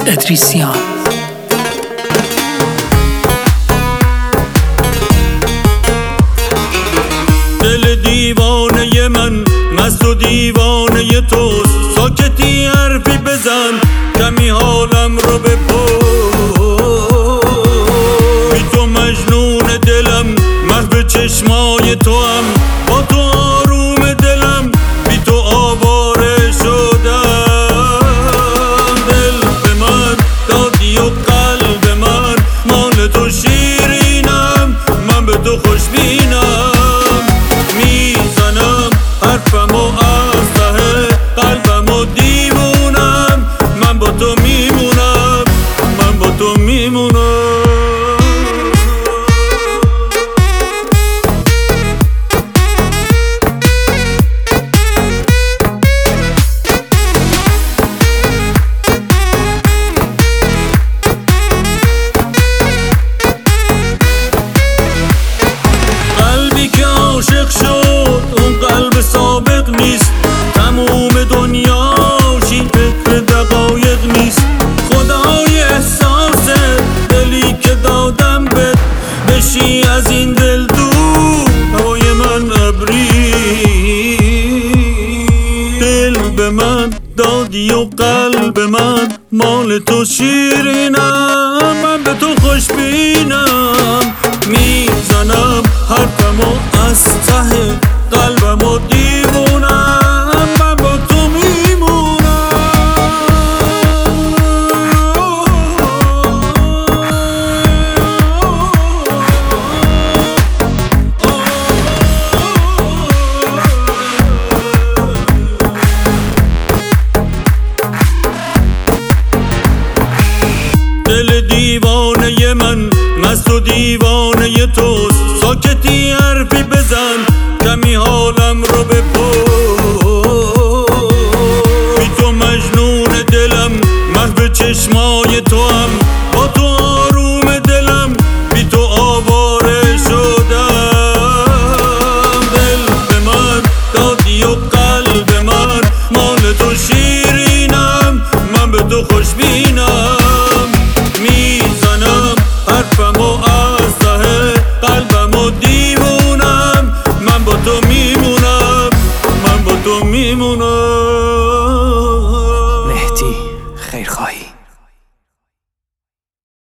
ادریسیان. دل دیوانه من مست و دیوانه توست، ساکتی حرفی بزن کمی حالم رو بپرس. بی تو مجنون دلم، محو چشمای تو هم، با تو آروم دلم، بی تو آواره شدم. دل به من دادی و قلب من مال تو شیرینم، من به تو خوشبینم. میزنم حرفمو از ته قلبمو دیوونم، من با تو میمونم، من با تو میمونم. قلبی که عاشق شد اون قلب سابق نیست، تموم دنیاشی فکر دقایق نیست. خدای احساس دلی که دادم بهت، بشی از این دل دور، هوای من ابری. دل به من دادی و قلب من مال تو شیرینم، من به تو خوشبینم. میزنم حرفمو از ته قلبمو دیوونم، من با تو میمونم. دل دیوانه من مست و دیوانه توست، ساکتی حرفی بزن کمی حالم رو بپرس. بی تو مجنون دلم، محو چشمای